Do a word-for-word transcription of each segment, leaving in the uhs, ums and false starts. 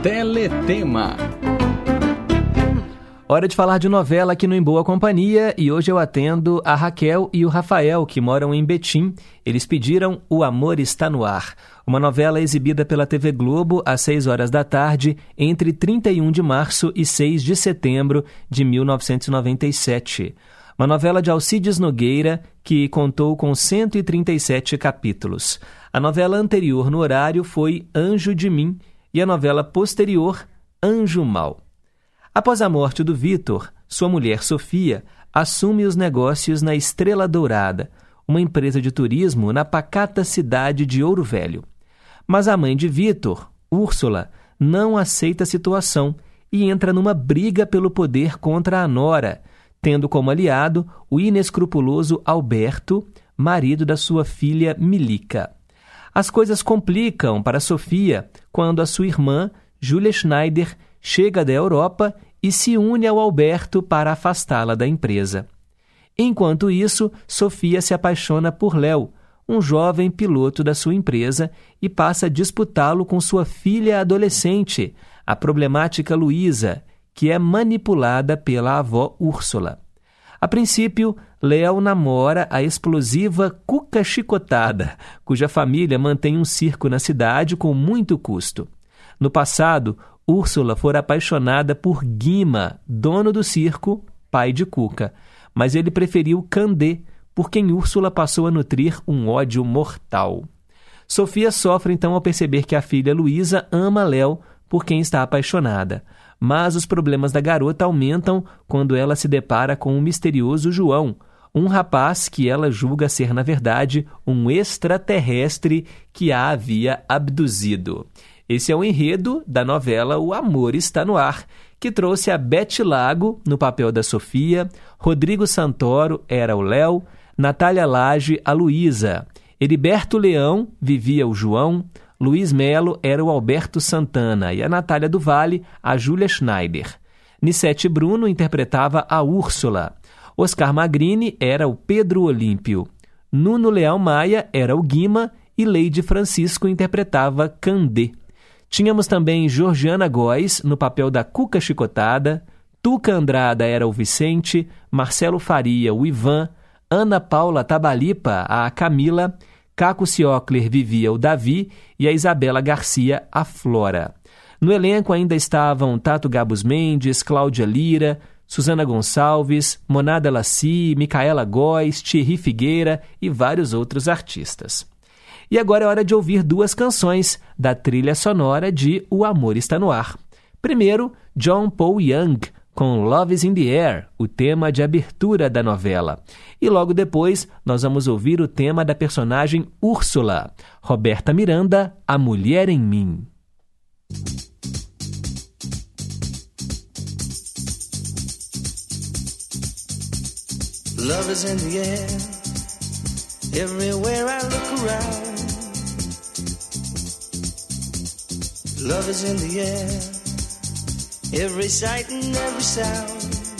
Teletema. Hora de falar de novela aqui no Em Boa Companhia, e hoje eu atendo a Raquel e o Rafael, que moram em Betim. Eles pediram O Amor Está no Ar, uma novela exibida pela T V Globo às seis horas da tarde, entre trinta e um de março e seis de setembro de mil novecentos e noventa e sete. Uma novela de Alcides Nogueira, que contou com cento e trinta e sete capítulos. A novela anterior no horário foi Anjo de Mim, e a novela posterior, Anjo Mau. Após a morte do Vitor, sua mulher Sofia assume os negócios na Estrela Dourada, uma empresa de turismo na pacata cidade de Ouro Velho. Mas a mãe de Vitor, Úrsula, não aceita a situação e entra numa briga pelo poder contra a nora, tendo como aliado o inescrupuloso Alberto, marido da sua filha Milica. As coisas complicam para Sofia quando a sua irmã, Júlia Schneider, chega da Europa e se une ao Alberto para afastá-la da empresa. Enquanto isso, Sofia se apaixona por Léo, um jovem piloto da sua empresa, e passa a disputá-lo com sua filha adolescente, a problemática Luísa, que é manipulada pela avó Úrsula. A princípio, Léo namora a explosiva Cuca Chicotada, cuja família mantém um circo na cidade com muito custo. No passado, Úrsula fora apaixonada por Guima, dono do circo, pai de Cuca, mas ele preferiu Candê, por quem Úrsula passou a nutrir um ódio mortal. Sofia sofre então ao perceber que a filha Luísa ama Léo, por quem está apaixonada, mas os problemas da garota aumentam quando ela se depara com o misterioso João, um rapaz que ela julga ser, na verdade, um extraterrestre que a havia abduzido. Esse é o enredo da novela O Amor Está no Ar, que trouxe a Beth Lago no papel da Sofia, Rodrigo Santoro era o Léo, Natália Lage a Luísa, Heriberto Leão vivia o João, Luiz Melo era o Alberto Santana e a Natália do Vale a Júlia Schneider. Nissete Bruno interpretava a Úrsula, Oscar Magrini era o Pedro Olímpio, Nuno Leal Maia era o Guima e Leide Francisco interpretava Candê. Tínhamos também Georgiana Góes no papel da Cuca Chicotada, Tuca Andrada era o Vicente, Marcelo Faria o Ivan, Ana Paula Tabalipa a Camila, Caco Ciocler vivia o Davi e a Isabela Garcia a Flora. No elenco ainda estavam Tato Gabus Mendes, Cláudia Lira, Suzana Gonçalves, Monada Laci, Micaela Góes, Thierry Figueira e vários outros artistas. E agora é hora de ouvir duas canções da trilha sonora de O Amor Está no Ar. Primeiro, John Paul Young, com Love is in the Air, o tema de abertura da novela. E logo depois, nós vamos ouvir o tema da personagem Úrsula, Roberta Miranda, A Mulher em Mim. Love is in the air, everywhere I look around. Love is in the air, every sight and every sound.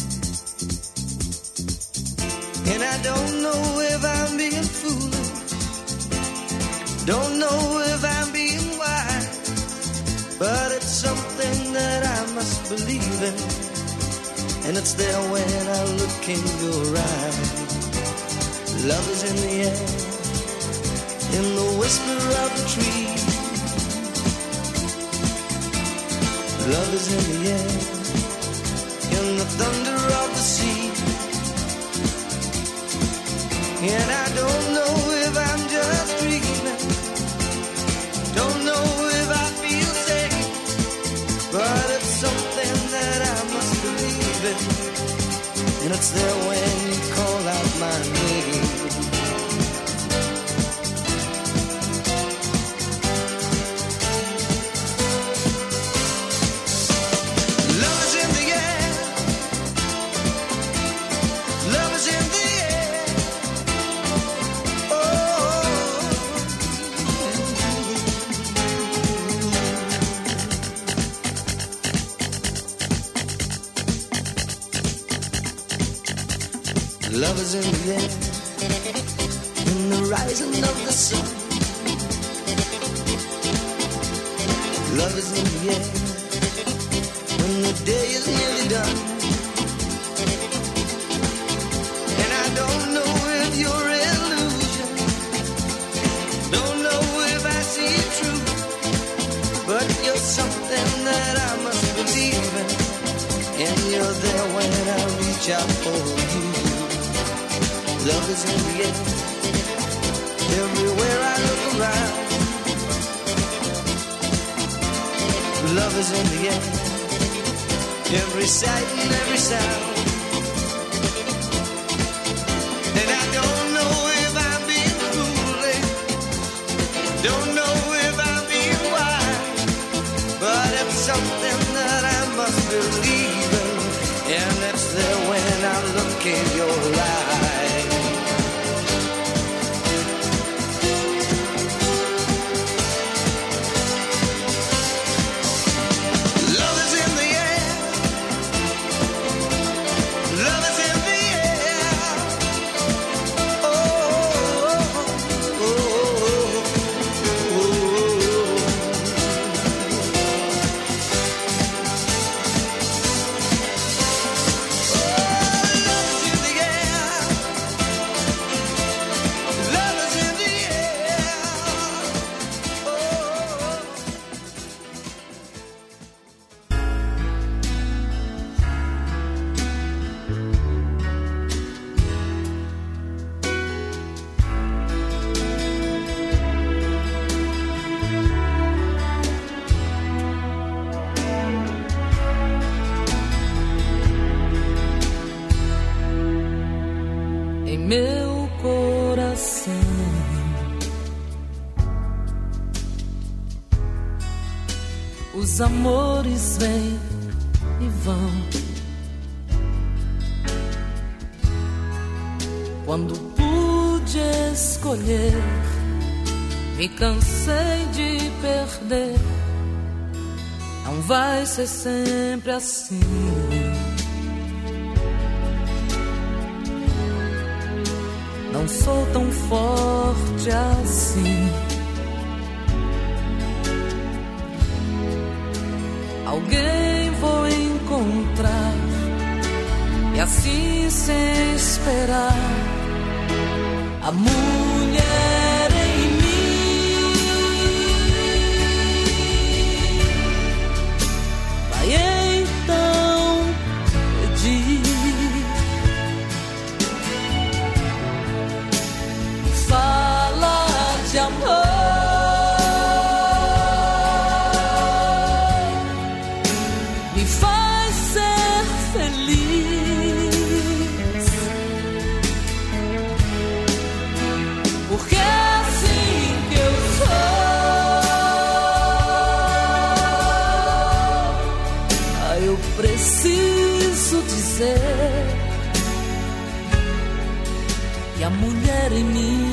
And I don't know if I'm being foolish, don't know if I'm being wise, but it's something that I must believe in, and it's there when I look in your eyes. Love is in the air, in the whisper of the tree. Love is in the air, in the thunder of the sea. And I don't know if I'm just dreaming, don't know if I feel safe, but it's something that I must believe in, and it's there when you call out my name. Love is in the air, in the rising of the sun. Love is in the air, when the day is nearly done. And I don't know if you're illusion, don't know if I see it true, but you're something that I must believe in, and you're there when I reach out for you. Love is in the air, everywhere I look around. Love is in the air, every sight and every sound. And I don't know if I'm being foolish, don't know if I'm being wise, but it's something that I must believe in, and it's there when I look in your eyes. Meu coração, os amores vêm e vão. Quando pude escolher, me cansei de perder. Não vai ser sempre assim. Não sou tão forte assim. Alguém vou encontrar, e assim sem esperar, a mulher em mim vai então pedir. Fala de amor, me faz ser feliz, porque é assim que eu sou. Ah, eu preciso dizer que a mulher em mim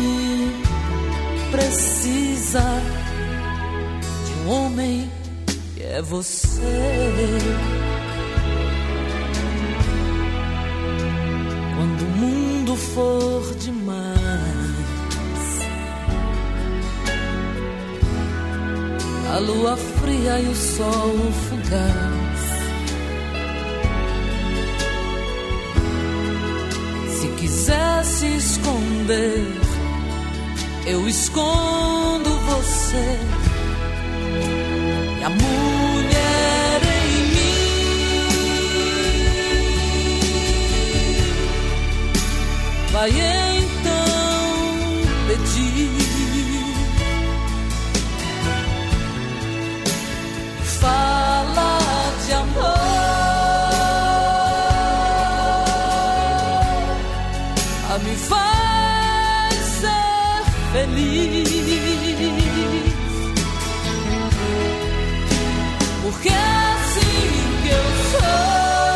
precisa de um homem que é você. Quando o mundo for demais, a lua fria e o sol fugaz, se quiser se esconder, eu escondo você. E a mulher em mim vai então pedir. Fala de amor, a me faz ser feliz, porque é assim que eu sou.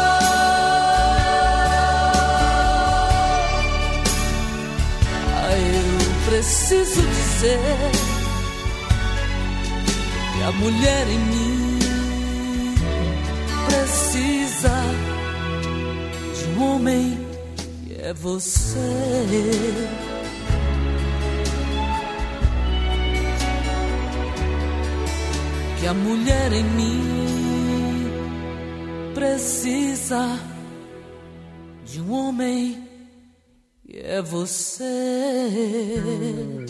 Ah, eu preciso dizer que a mulher em mim precisa de um homem que é você. Que a mulher em mim precisa de um homem e é você.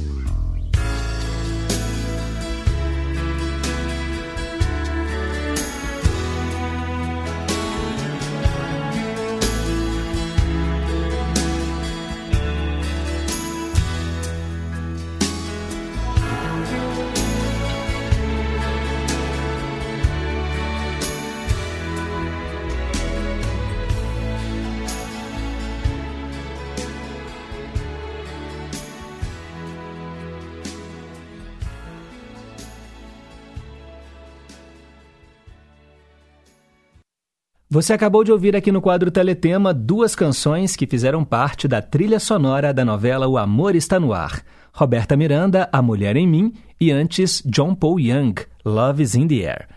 Você acabou de ouvir aqui no quadro Teletema duas canções que fizeram parte da trilha sonora da novela O Amor Está no Ar. Roberta Miranda, A Mulher em Mim, e antes John Paul Young, Love is in the Air.